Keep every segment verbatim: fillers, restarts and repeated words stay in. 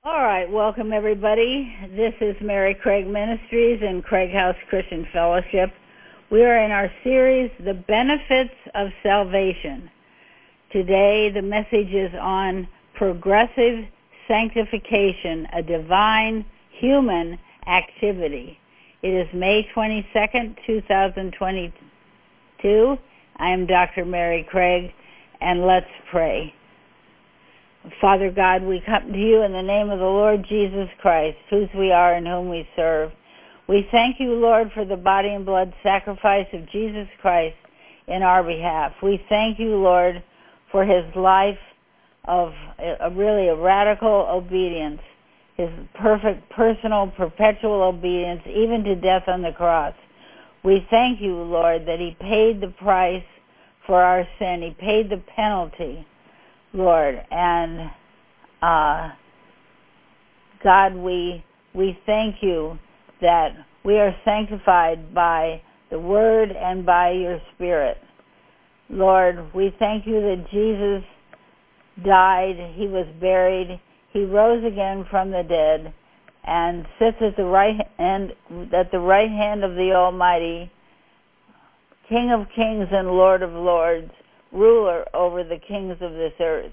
All right, welcome everybody. This is Mary Craig Ministries and Craig House Christian Fellowship. We are in our series, The Benefits of Salvation. Today the message is on progressive sanctification, a divine human activity. It is May twenty-second, two thousand twenty-two. I am Doctor Mary Craig, and let's pray. Father God, we come to you in the name of the Lord Jesus Christ, whose we are and whom we serve. We thank you, Lord, for the body and blood sacrifice of Jesus Christ in our behalf. We thank you, Lord, for his life of a, really a radical obedience, his perfect, personal, perpetual obedience, even to death on the cross. We thank you, Lord, that he paid the price for our sin. He paid the penalty, Lord, and uh, God, we we thank you that we are sanctified by the Word and by your Spirit. Lord, we thank you that Jesus died, he was buried, he rose again from the dead, and sits at the right hand at the right hand of the Almighty, King of kings and Lord of lords, ruler over the kings of this earth.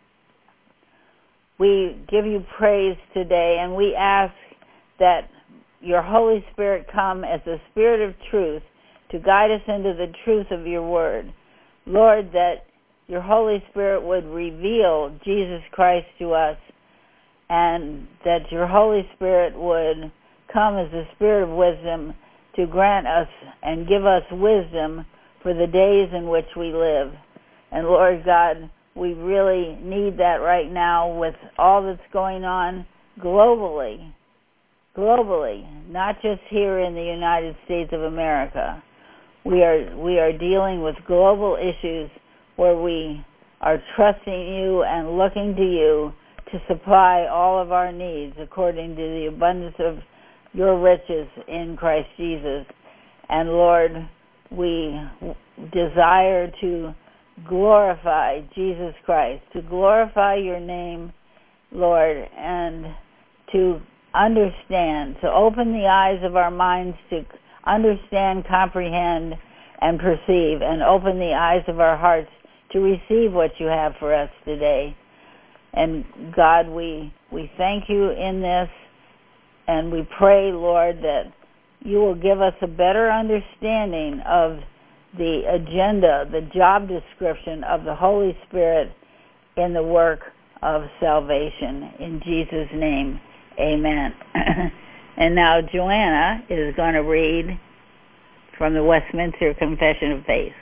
We give you praise today, and we ask that your Holy Spirit come as the Spirit of truth to guide us into the truth of your word. Lord, that your Holy Spirit would reveal Jesus Christ to us, and that your Holy Spirit would come as the Spirit of wisdom to grant us and give us wisdom for the days in which we live. And Lord God, we really need that right now with all that's going on globally, globally, not just here in the United States of America. We are we are dealing with global issues where we are trusting you and looking to you to supply all of our needs according to the abundance of your riches in Christ Jesus. And Lord, we desire to glorify Jesus Christ, to glorify your name, Lord, and to understand, to open the eyes of our minds to understand, comprehend, and perceive, and open the eyes of our hearts to receive what you have for us today. And God, we we thank you in this, and we pray, Lord, that you will give us a better understanding of the agenda, the job description of the Holy Spirit in the work of salvation. In Jesus' name, amen. And now Joanna is going to read from the Westminster Confession of Faith.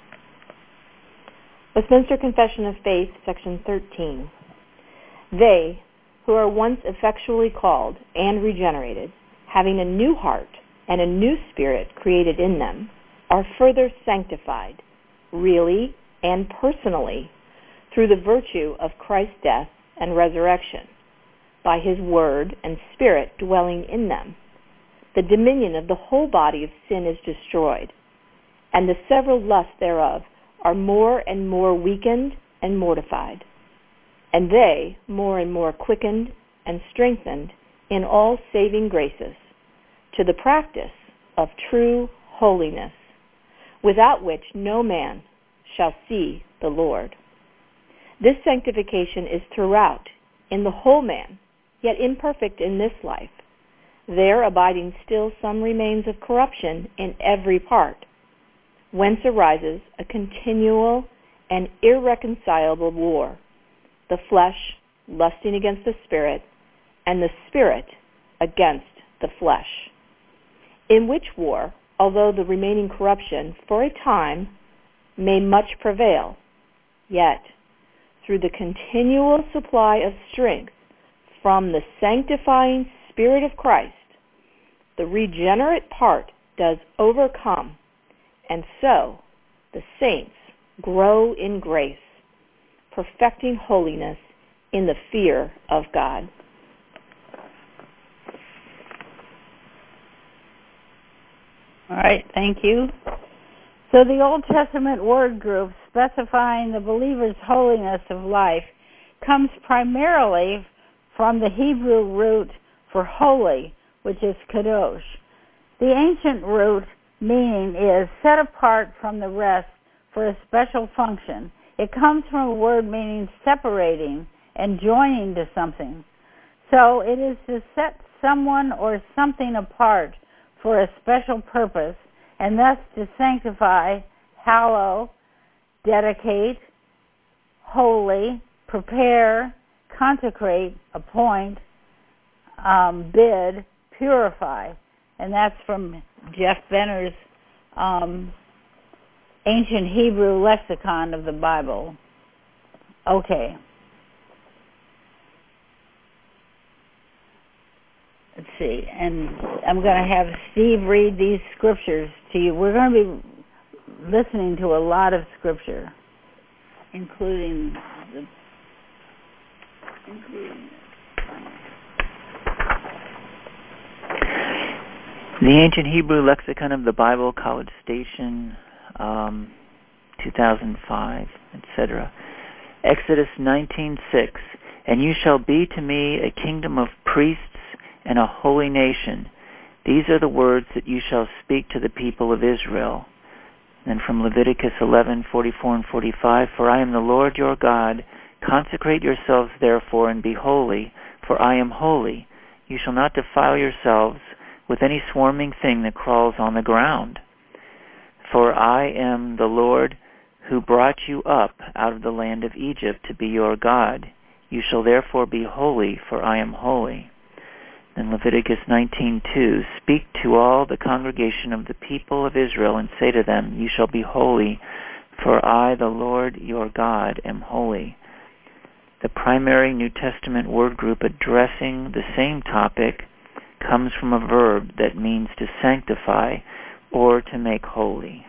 Westminster Confession of Faith, Section thirteen. They who are once effectually called and regenerated, having a new heart and a new spirit created in them, are further sanctified, really and personally, through the virtue of Christ's death and resurrection, by his word and spirit dwelling in them. The dominion of the whole body of sin is destroyed, and the several lusts thereof are more and more weakened and mortified, and they more and more quickened and strengthened in all saving graces, to the practice of true holiness, without which no man shall see the Lord. This sanctification is throughout, in the whole man, yet imperfect in this life, there abiding still some remains of corruption in every part, whence arises a continual and irreconcilable war, the flesh lusting against the spirit, and the spirit against the flesh, in which war, although the remaining corruption for a time may much prevail, yet through the continual supply of strength from the sanctifying Spirit of Christ, the regenerate part does overcome, and so the saints grow in grace, perfecting holiness in the fear of God. All right, thank you. So the Old Testament word group specifying the believer's holiness of life comes primarily from the Hebrew root for holy, which is kadosh. The ancient root meaning is set apart from the rest for a special function. It comes from a word meaning separating and joining to something. So it is to set someone or something apart for a special purpose, and thus to sanctify, hallow, dedicate, holy, prepare, consecrate, appoint, um, bid, purify. And that's from Jeff Benner's um, Ancient Hebrew Lexicon of the Bible. Okay. Let's see. And I'm going to have Steve read these scriptures to you. We're going to be listening to a lot of scripture, including the including the Ancient Hebrew Lexicon of the Bible, College Station, um, two thousand five, et cetera. Exodus nineteen six, and you shall be to me a kingdom of priests and a holy nation. These are the words that you shall speak to the people of Israel. And from Leviticus eleven forty-four and forty-five, for I am the Lord your God. Consecrate yourselves therefore and be holy, for I am holy. You shall not defile yourselves with any swarming thing that crawls on the ground. For I am the Lord who brought you up out of the land of Egypt to be your God. You shall therefore be holy, for I am holy. Then Leviticus nineteen two, speak to all the congregation of the people of Israel and say to them, you shall be holy, for I, the Lord your God, am holy. The primary New Testament word group addressing the same topic comes from a verb that means to sanctify or to make holy.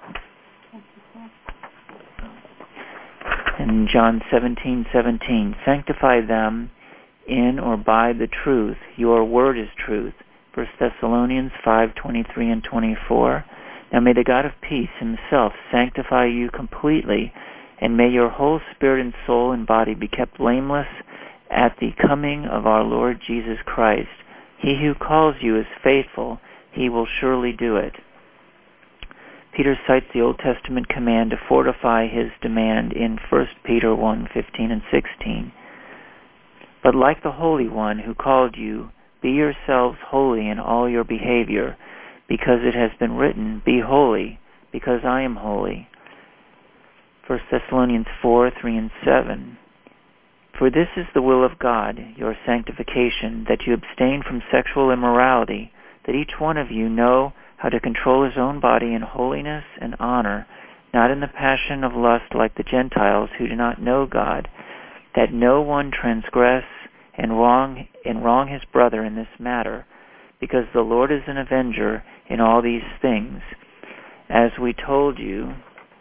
In John seventeen seventeen, sanctify them in or by the truth. Your word is truth. First Thessalonians five twenty-three and twenty-four. Now may the God of peace himself sanctify you completely, and may your whole spirit and soul and body be kept blameless at the coming of our Lord Jesus Christ. He who calls you is faithful. He will surely do it. Peter cites the Old Testament command to fortify his demand in First Peter one fifteen and sixteen. But like the Holy One who called you, be yourselves holy in all your behavior, because it has been written, be holy, because I am holy. First Thessalonians four three and seven. For this is the will of God, your sanctification, that you abstain from sexual immorality, that each one of you know how to control his own body in holiness and honor, not in the passion of lust like the Gentiles who do not know God, that no one transgress and wrong and wrong his brother in this matter, because the Lord is an avenger in all these things, as we told you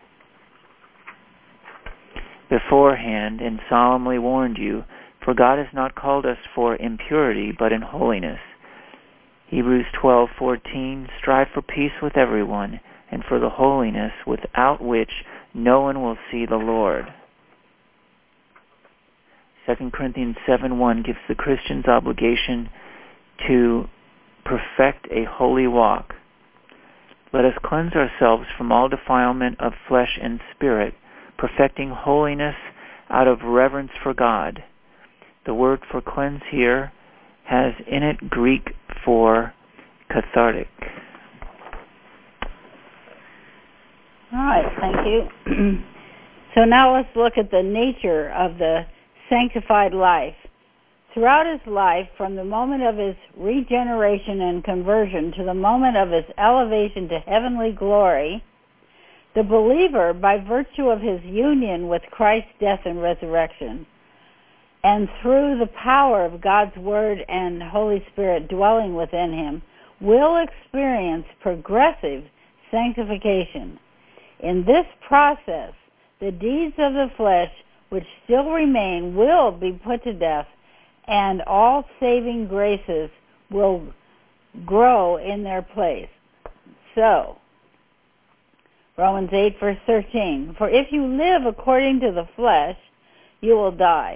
beforehand and solemnly warned you, for God has not called us for impurity, but in holiness. Hebrews twelve fourteen, strive for peace with everyone, and for the holiness without which no one will see the Lord. Second Corinthians seven one gives the Christian's obligation to perfect a holy walk. Let us cleanse ourselves from all defilement of flesh and spirit, perfecting holiness out of reverence for God. The word for cleanse here has in it Greek for cathartic. All right, thank you. So now let's look at the nature of the sanctified life. Throughout his life, from the moment of his regeneration and conversion to the moment of his elevation to heavenly glory, the believer, by virtue of his union with Christ's death and resurrection, and through the power of God's Word and Holy Spirit dwelling within him, will experience progressive sanctification. In this process, the deeds of the flesh which still remain will be put to death, and all saving graces will grow in their place. So, Romans eight verse thirteen, for if you live according to the flesh, you will die.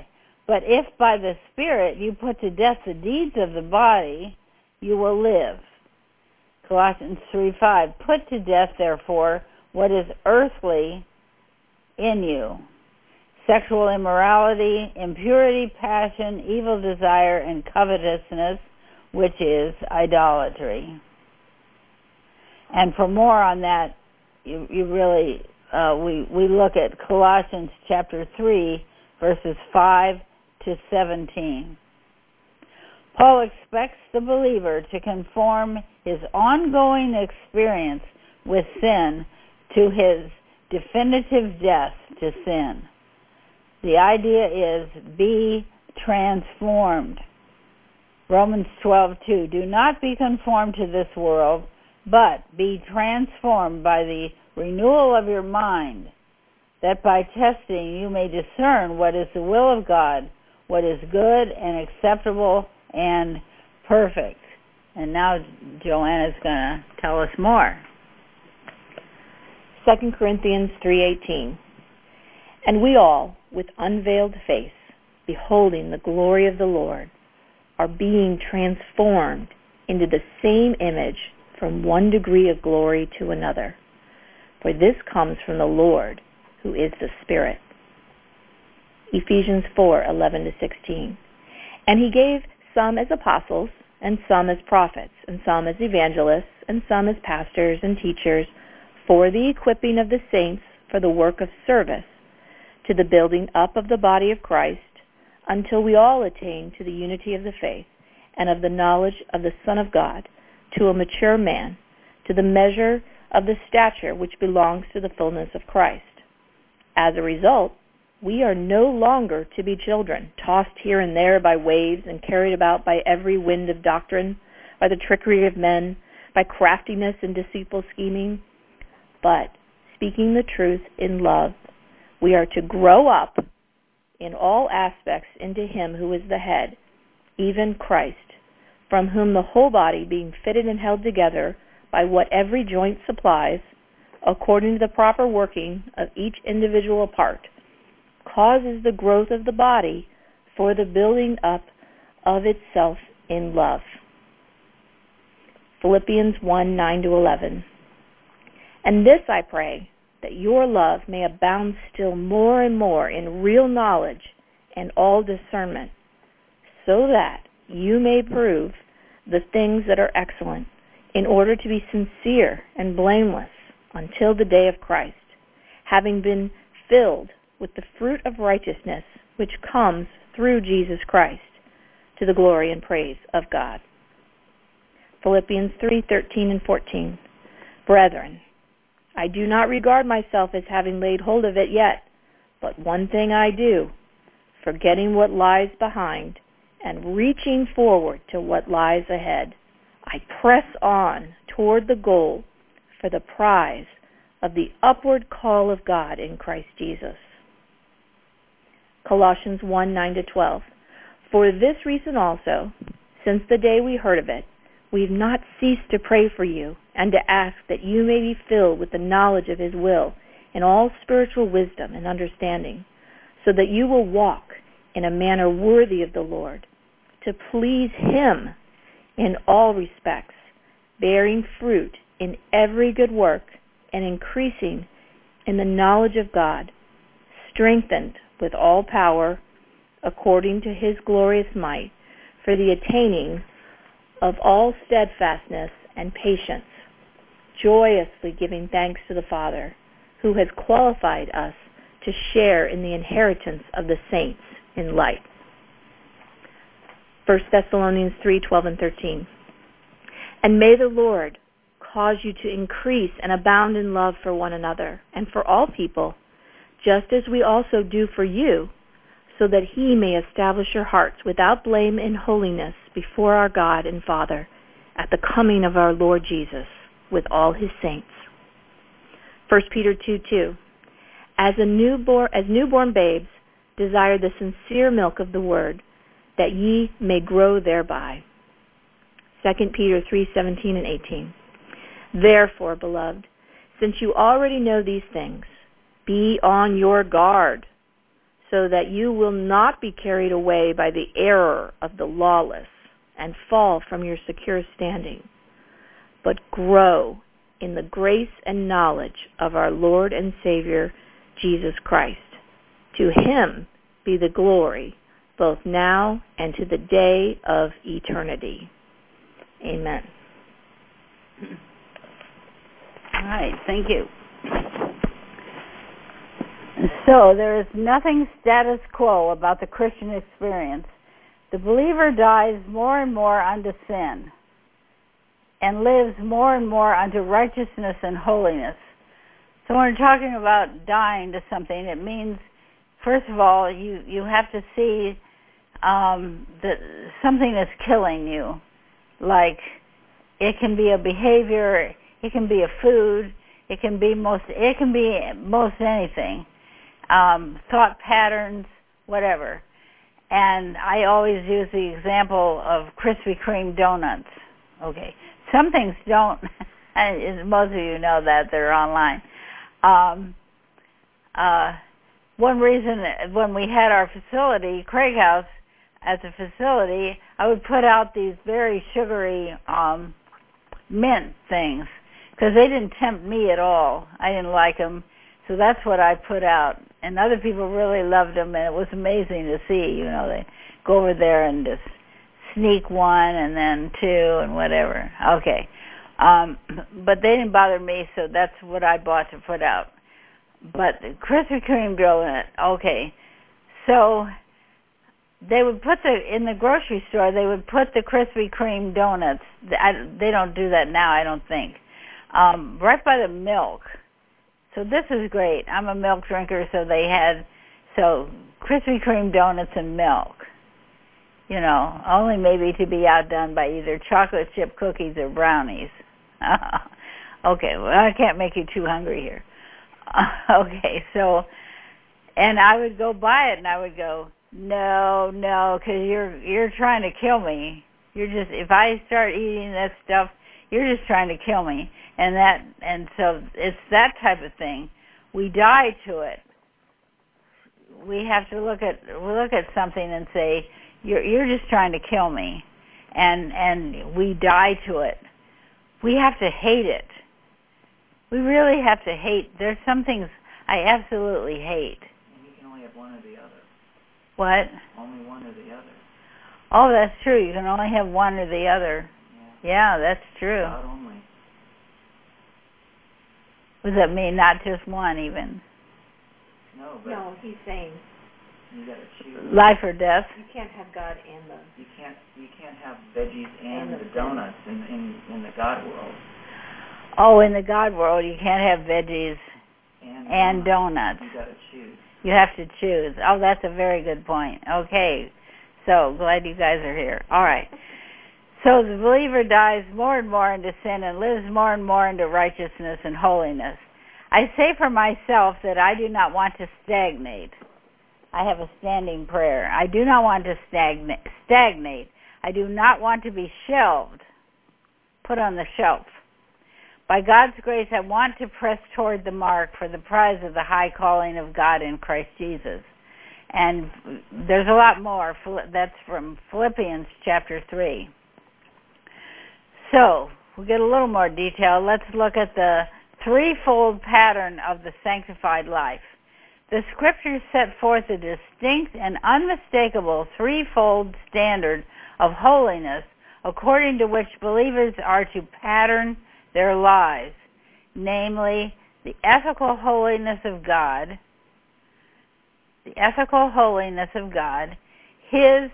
But if by the Spirit you put to death the deeds of the body, you will live. Colossians three five, put to death, therefore, what is earthly in you: sexual immorality, impurity, passion, evil desire, and covetousness, which is idolatry. And for more on that, you, you really, uh, we, we look at Colossians chapter three, verses five to seventeen. Paul expects the believer to conform his ongoing experience with sin to his definitive death to sin. The idea is be transformed. Romans twelve two, do not be conformed to this world, but be transformed by the renewal of your mind, that by testing you may discern what is the will of God, what is good and acceptable and perfect. And now Joanna's going to tell us more. Second Corinthians three eighteen, and we all, with unveiled face, beholding the glory of the Lord, are being transformed into the same image from one degree of glory to another. For this comes from the Lord, who is the Spirit. Ephesians four eleven to sixteen, and he gave some as apostles, and some as prophets, and some as evangelists, and some as pastors and teachers, for the equipping of the saints for the work of service, to the building up of the body of Christ, until we all attain to the unity of the faith and of the knowledge of the Son of God, to a mature man, to the measure of the stature which belongs to the fullness of Christ. As a result, we are no longer to be children, tossed here and there by waves and carried about by every wind of doctrine, by the trickery of men, by craftiness and deceitful scheming. But, speaking the truth in love, we are to grow up in all aspects into him who is the head, even Christ, from whom the whole body, being fitted and held together by what every joint supplies, according to the proper working of each individual part, causes the growth of the body for the building up of itself in love. Philippians one nine to eleven. And this I pray, that your love may abound still more and more in real knowledge and all discernment, so that you may prove the things that are excellent, in order to be sincere and blameless until the day of Christ, having been filled with the fruit of righteousness which comes through Jesus Christ, to the glory and praise of God. Philippians three thirteen and fourteen. Brethren, I do not regard myself as having laid hold of it yet, but one thing I do, forgetting what lies behind and reaching forward to what lies ahead, I press on toward the goal for the prize of the upward call of God in Christ Jesus. Colossians one nine to twelve. For this reason also, since the day we heard of it, we have not ceased to pray for you and to ask that you may be filled with the knowledge of his will in all spiritual wisdom and understanding, so that you will walk in a manner worthy of the Lord, to please him in all respects, bearing fruit in every good work and increasing in the knowledge of God, strengthened with all power according to his glorious might, for the attaining of all steadfastness and patience, joyously giving thanks to the Father, who has qualified us to share in the inheritance of the saints in light. First Thessalonians three twelve and thirteen. And may the Lord cause you to increase and abound in love for one another and for all people, just as we also do for you, so that he may establish your hearts without blame in holiness before our God and Father at the coming of our Lord Jesus with all his saints. First Peter two two. As a newborn, as newborn babes, desire the sincere milk of the word, that ye may grow thereby. Second Peter three seventeen and eighteen. Therefore, beloved, since you already know these things, be on your guard, so that you will not be carried away by the error of the lawless and fall from your secure standing, but grow in the grace and knowledge of our Lord and Savior, Jesus Christ. To him be the glory, both now and to the day of eternity. Amen. All right, thank you. So there is nothing status quo about the Christian experience. The believer dies more and more unto sin and lives more and more unto righteousness and holiness. So when we're talking about dying to something, it means, first of all, you, you have to see um, that something is killing you. Like, it can be a behavior, it can be a food, it can be most, it can be most anything. Um, thought patterns, whatever. And I always use the example of Krispy Kreme donuts. Okay, some things don't, and most of you know that, they're online. Um, uh, one reason, when we had our facility, Craig House, as a facility, I would put out these very sugary um, mint things, because they didn't tempt me at all. I didn't like them, so that's what I put out. And other people really loved them, and it was amazing to see. You know, they go over there and just sneak one and then two and whatever. Okay. Um, but they didn't bother me, so that's what I bought to put out. But the Krispy Kreme donut, okay. So they would put the, in the grocery store, they would put the Krispy Kreme donuts, I, they don't do that now, I don't think, um, right by the milk. So this is great. I'm a milk drinker, so they had, so Krispy Kreme donuts and milk. You know, only maybe to be outdone by either chocolate chip cookies or brownies. Okay, well, I can't make you too hungry here. Okay, so, and I would go buy it, and I would go, no, no, because you're you're trying to kill me. You're just, if I start eating that stuff, you're just trying to kill me. And that, and so it's that type of thing. We die to it. We have to look at look at something and say, you're you're just trying to kill me, and and we die to it. We have to hate it. We really have to hate. There's some things I absolutely hate. And you can only have one or the other. What? Only one or the other. Oh, that's true. You can only have one or the other. Yeah, yeah that's true. God only. What does that mean? Not just one, even? No, but No, he's saying you got to choose. Life or death? you can't have God and the... You can't. You can't have veggies and, And the the donuts in, in in the God world. Oh, in the God world, you can't have veggies And, and donuts. You got to choose. You have to choose. Oh, that's a very good point. Okay. So, glad you guys are here. All right. So the believer dies more and more into sin and lives more and more into righteousness and holiness. I say for myself that I do not want to stagnate. I have a standing prayer. I do not want to stagnate. stagnate. I do not want to be shelved, put on the shelf. By God's grace, I want to press toward the mark for the prize of the high calling of God in Christ Jesus. And there's a lot more. That's from Philippians chapter three. So, we'll get a little more detail. Let's look at the threefold pattern of the sanctified life. The Scriptures set forth a distinct and unmistakable threefold standard of holiness according to which believers are to pattern their lives, namely the ethical holiness of God, the ethical holiness of God, His,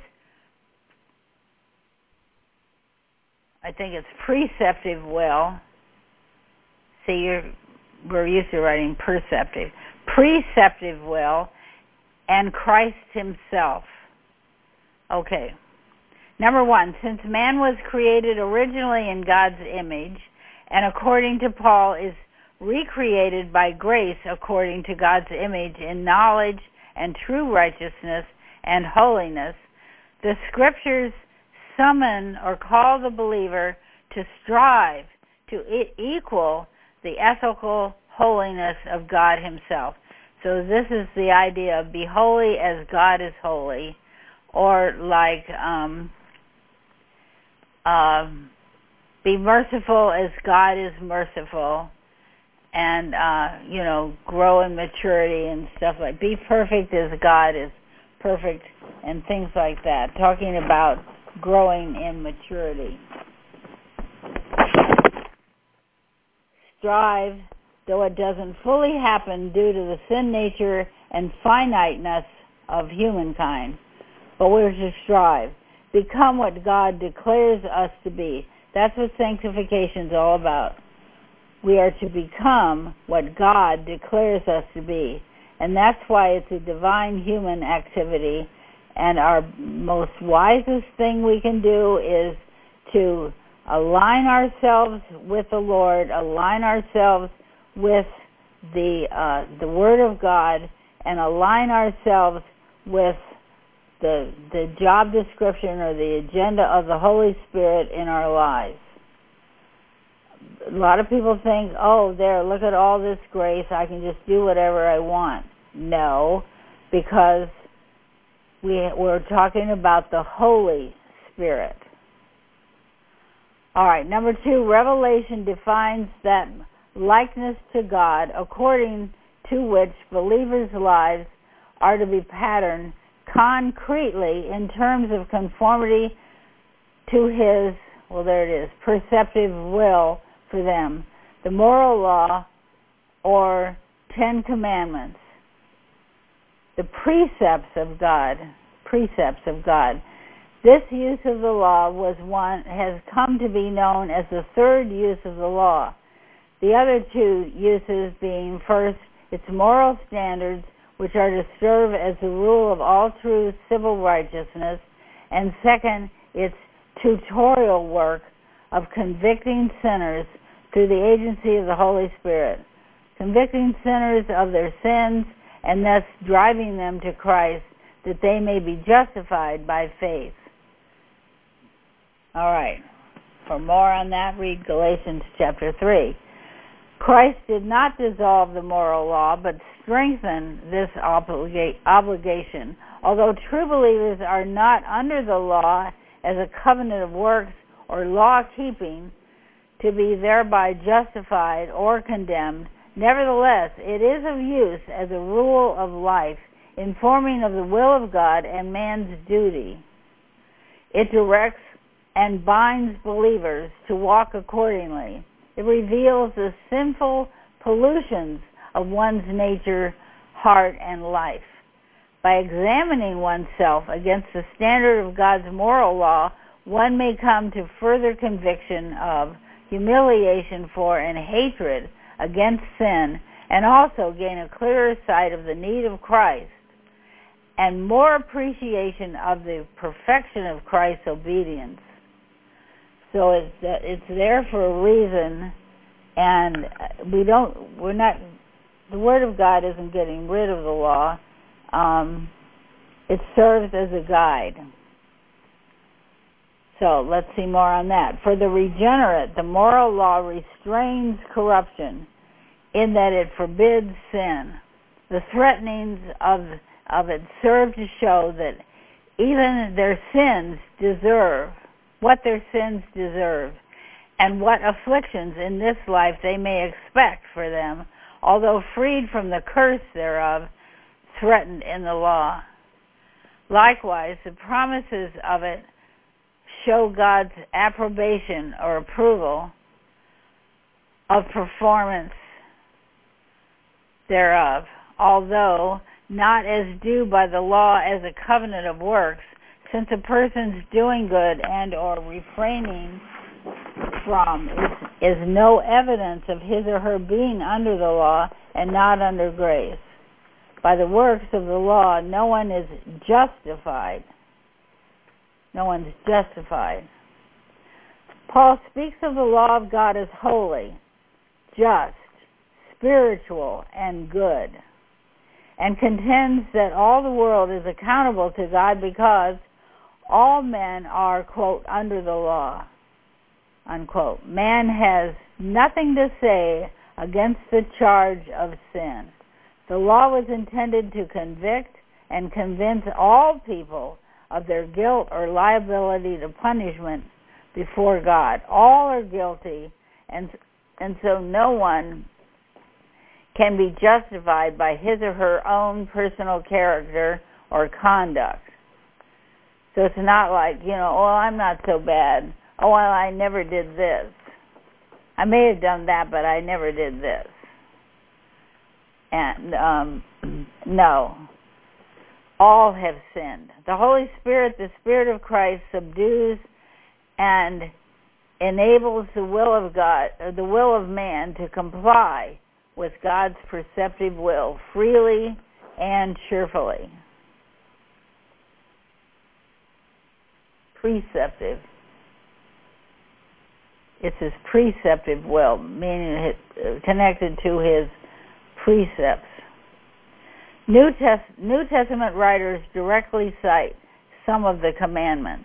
I think it's preceptive will. See, you're, we're used to writing perceptive. Preceptive will, and Christ Himself. Okay. Number one, since man was created originally in God's image, and according to Paul is recreated by grace according to God's image in knowledge and true righteousness and holiness, the Scriptures summon or call the believer to strive to equal the ethical holiness of God Himself. So this is the idea of be holy as God is holy, or like um, uh, be merciful as God is merciful, and uh, you know, grow in maturity and stuff like be perfect as God is perfect, and things like that. Talking about growing in maturity. Strive, though it doesn't fully happen due to the sin nature and finiteness of humankind. But we're to strive. Become what God declares us to be. That's what sanctification is all about. We are to become what God declares us to be. And that's why it's a divine human activity. And our most wisest thing we can do is to align ourselves with the Lord, align ourselves with the uh, the Word of God, and align ourselves with the the job description or the agenda of the Holy Spirit in our lives. A lot of people think, oh, there, look at all this grace, I can just do whatever I want. No, because we, we're talking about the Holy Spirit. All right, number two, Revelation defines that likeness to God according to which believers' lives are to be patterned concretely in terms of conformity to His, well, there it is, perceptive will for them, the moral law or Ten Commandments, the precepts of God, precepts of God. This use of the law was one has come to be known as the third use of the law. The other two uses being, first, its moral standards, which are to serve as the rule of all true civil righteousness, and second, its tutorial work of convicting sinners through the agency of the Holy Spirit, convicting sinners of their sins and thus driving them to Christ that they may be justified by faith. All right. For more on that, read Galatians chapter three. Christ did not dissolve the moral law, but strengthen this obliga- obligation. Although true believers are not under the law as a covenant of works or law-keeping to be thereby justified or condemned, nevertheless, it is of use as a rule of life, informing of the will of God and man's duty. It directs and binds believers to walk accordingly. It reveals the sinful pollutions of one's nature, heart, and life. By examining oneself against the standard of God's moral law, one may come to further conviction of, humiliation for, and hatred against sin, and also gain a clearer sight of the need of Christ and more appreciation of the perfection of Christ's obedience. So it's uh, it's there for a reason, and we don't we're not the Word of God isn't getting rid of the law. Um, it serves as a guide. So let's see more on that. For the regenerate, the moral law restrains corruption in that it forbids sin. The threatenings of of it serve to show that even their sins deserve what their sins deserve, and what afflictions in this life they may expect for them, although freed from the curse thereof, threatened in the law. Likewise, the promises of it show God's approbation or approval of performance thereof, although not as due by the law as a covenant of works, since a person's doing good and or refraining from is, is no evidence of his or her being under the law and not under grace. By the works of the law, no one is justified. No one's justified. Paul speaks of the law of God as holy, just, spiritual, and good, and contends that all the world is accountable to God because all men are, quote, under the law, unquote. Man has nothing to say against the charge of sin. The law was intended to convict and convince all people of their guilt or liability to punishment before God. All are guilty, and and so no one can be justified by his or her own personal character or conduct. So it's not like, you know, oh, I'm not so bad. Oh, well, I never did this. I may have done that, but I never did this. And um, no, all have sinned. The Holy Spirit, the Spirit of Christ, subdues and enables the will of God, or the will of man, to comply with God's perceptive will freely and cheerfully. Preceptive. It's his preceptive will, meaning his, connected to his precepts. New, Test, New Testament writers directly cite some of the commandments.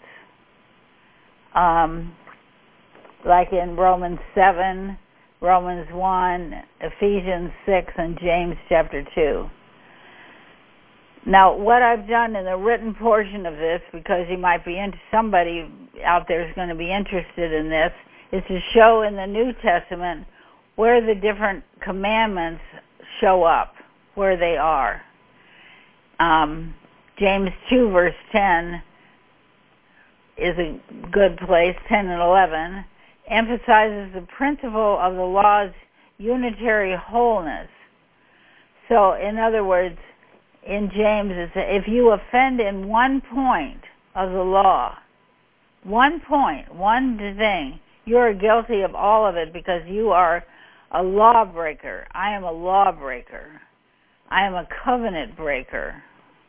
Um, like in Romans seven, Romans one, Ephesians six, and James chapter two. Now, what I've done in the written portion of this, because you might be into, somebody out there is going to be interested in this, is to show in the New Testament where the different commandments show up, where they are. Um, James two, verse ten is a good place, ten and eleven, emphasizes the principle of the law's unitary wholeness. So, in other words, in James, it's if you offend in one point of the law, one point, one thing, you are guilty of all of it because you are a lawbreaker. I am a lawbreaker. I am a covenant breaker.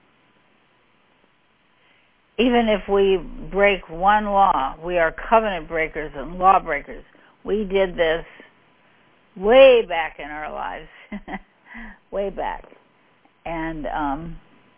Even if we break one law, we are covenant breakers and lawbreakers. We did this way back in our lives, way back. And, um,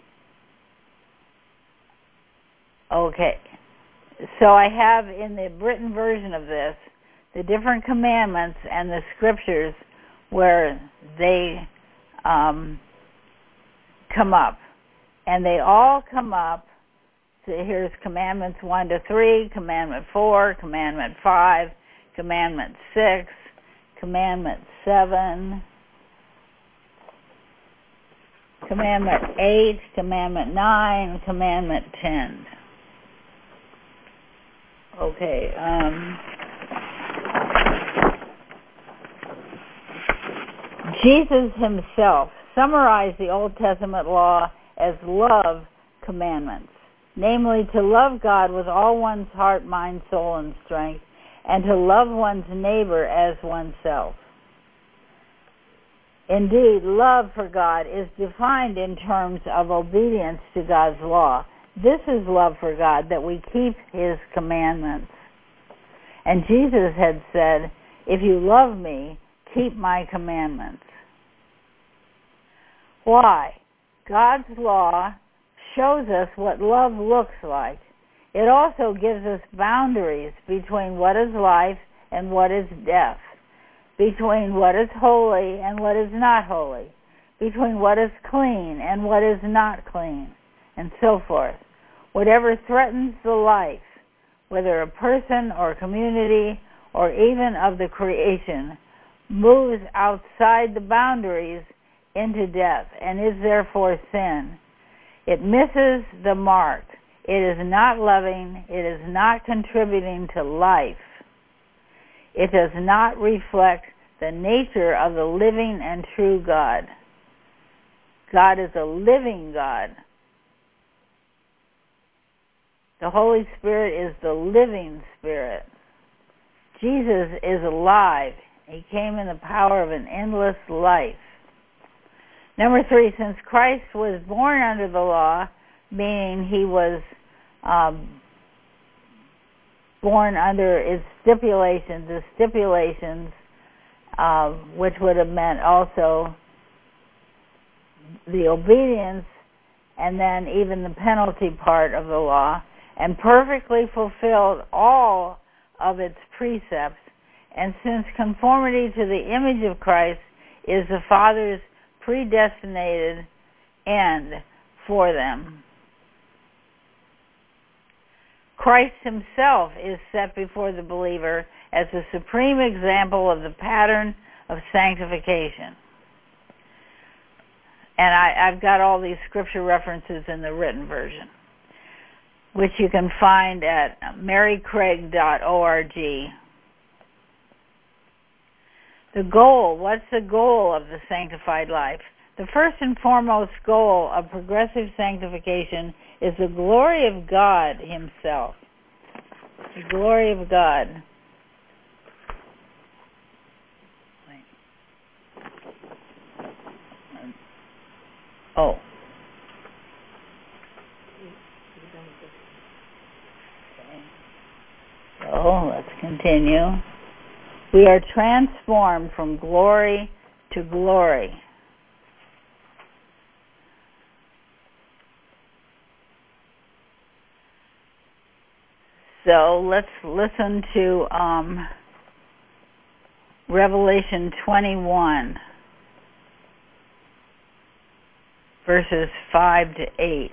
okay. So I have in the written version of this the different commandments and the scriptures where they um, come up. And they all come up. So here's commandments one to three, commandment four, commandment five, commandment six, commandment seven, commandment eight, commandment nine, commandment ten. Okay. Um, Jesus himself summarized the Old Testament law as love commandments, namely to love God with all one's heart, mind, soul, and strength, and to love one's neighbor as oneself. Indeed, love for God is defined in terms of obedience to God's law. This is love for God, that we keep his commandments. And Jesus had said, if you love me, keep my commandments. Why? God's law shows us what love looks like. It also gives us boundaries between what is life and what is death, between what is holy and what is not holy, between what is clean and what is not clean, and so forth. Whatever threatens the life, whether a person or community or even of the creation, moves outside the boundaries into death and is therefore sin. It misses the mark. It is not loving. It is not contributing to life. It does not reflect the nature of the living and true God. God is a living God. The Holy Spirit is the living Spirit. Jesus is alive. He came in the power of an endless life. Number three, since Christ was born under the law, meaning he was um, born under its stipulations, the stipulations, uh, which would have meant also the obedience and then even the penalty part of the law, and perfectly fulfilled all of its precepts. And since conformity to the image of Christ is the Father's predestinated end for them. Christ himself is set before the believer as the supreme example of the pattern of sanctification. And I, I've got all these scripture references in the written version, which you can find at mary craig dot org. The goal, what's the goal of the sanctified life? The first and foremost goal of progressive sanctification is the glory of God himself. The glory of God. Oh. So let's continue. We are transformed from glory to glory. So let's listen to um, Revelation twenty-one, verses five to eight.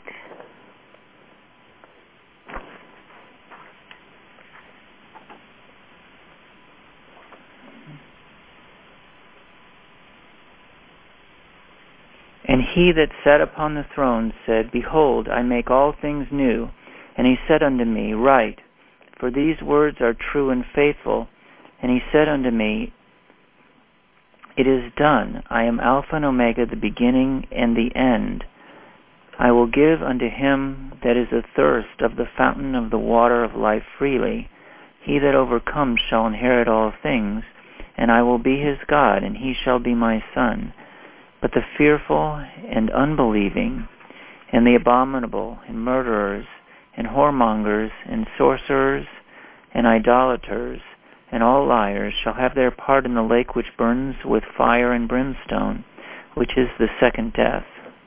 And he that sat upon the throne said, Behold, I make all things new. And he said unto me, Write, for these words are true and faithful. And he said unto me, It is done. I am Alpha and Omega, the beginning and the end. I will give unto him that is athirst of the fountain of the water of life freely. He that overcomes shall inherit all things, and I will be his God, and he shall be my son. But the fearful and unbelieving, and the abominable, and murderers, and whoremongers, and sorcerers, and idolaters, and all liars shall have their part in the lake which burns with fire and brimstone, which is the second death.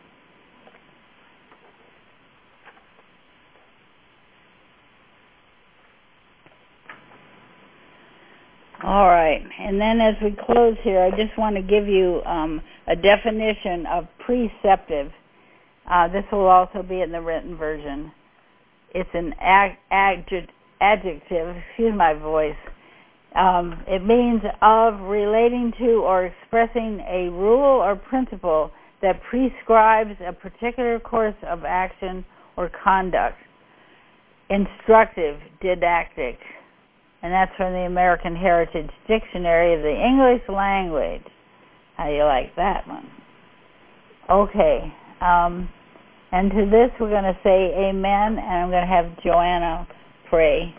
All right, and then as we close here, I just want to give you um, a definition of preceptive. Uh, this will also be in the written version. It's an ag- adjective, excuse my voice. Um, it means of, relating to, or expressing a rule or principle that prescribes a particular course of action or conduct. Instructive, didactic. And that's from the American Heritage Dictionary of the English Language. How do you like that one? Okay. Um, and to this we're going to say amen, and I'm going to have Joanna pray.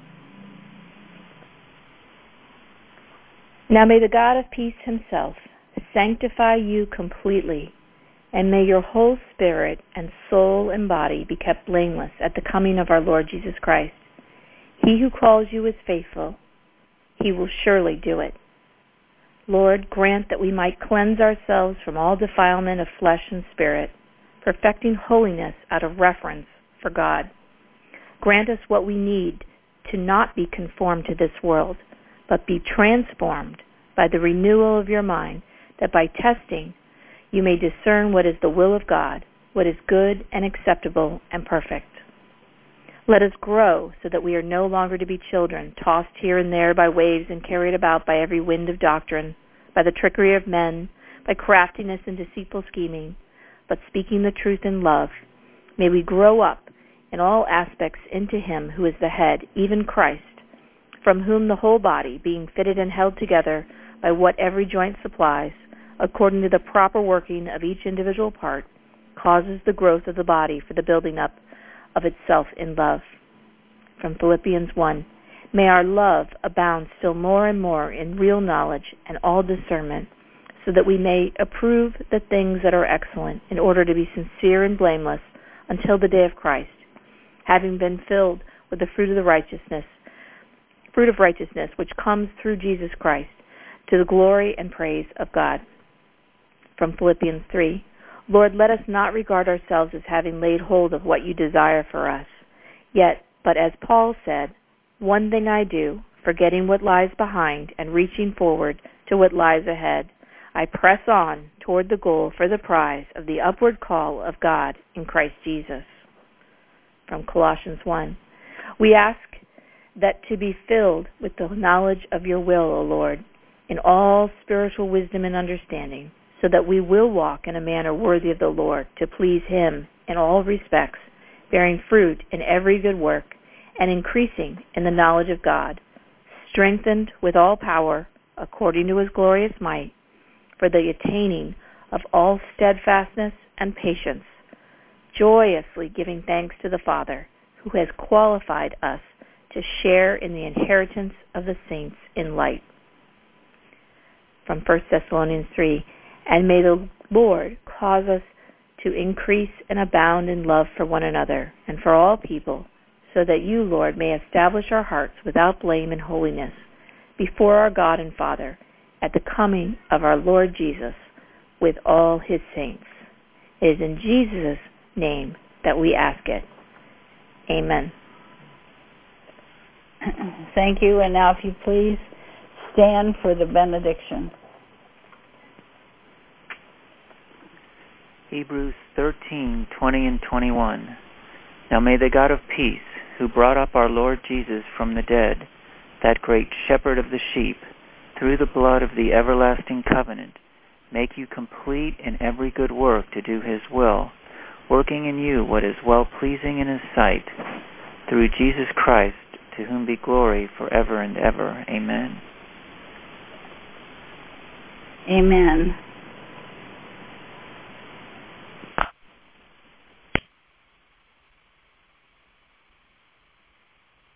Now may the God of peace himself sanctify you completely, and may your whole spirit and soul and body be kept blameless at the coming of our Lord Jesus Christ. He who calls you is faithful. He will surely do it. Lord, grant that we might cleanse ourselves from all defilement of flesh and spirit, perfecting holiness out of reverence for God. Grant us what we need to not be conformed to this world, but be transformed by the renewal of your mind, that by testing you may discern what is the will of God, what is good and acceptable and perfect. Let us grow so that we are no longer to be children, tossed here and there by waves and carried about by every wind of doctrine, by the trickery of men, by craftiness and deceitful scheming, but speaking the truth in love. May we grow up in all aspects into him who is the head, even Christ, from whom the whole body, being fitted and held together by what every joint supplies, according to the proper working of each individual part, causes the growth of the body for the building up of itself in love. From Philippians one, may our love abound still more and more in real knowledge and all discernment, so that we may approve the things that are excellent, in order to be sincere and blameless until the day of Christ, having been filled with the fruit of the righteousness, fruit of righteousness which comes through Jesus Christ, to the glory and praise of God. From Philippians three, Lord, let us not regard ourselves as having laid hold of what you desire for us. Yet, but as Paul said, one thing I do, forgetting what lies behind and reaching forward to what lies ahead, I press on toward the goal for the prize of the upward call of God in Christ Jesus. From Colossians one. We ask that to be filled with the knowledge of your will, O Lord, in all spiritual wisdom and understanding, so that we will walk in a manner worthy of the Lord, to please him in all respects, bearing fruit in every good work, and increasing in the knowledge of God, strengthened with all power, according to his glorious might, for the attaining of all steadfastness and patience, joyously giving thanks to the Father, who has qualified us to share in the inheritance of the saints in light. From First Thessalonians three, and may the Lord cause us to increase and abound in love for one another and for all people, so that you, Lord, may establish our hearts without blame and holiness before our God and Father at the coming of our Lord Jesus with all his saints. It is in Jesus' name that we ask it. Amen. Thank you. And now if you please stand for the benediction. Hebrews thirteen, twenty and twenty-one. Now may the God of peace, who brought up our Lord Jesus from the dead, that great shepherd of the sheep, through the blood of the everlasting covenant, make you complete in every good work to do his will, working in you what is well-pleasing in his sight, through Jesus Christ, to whom be glory forever and ever. Amen. Amen.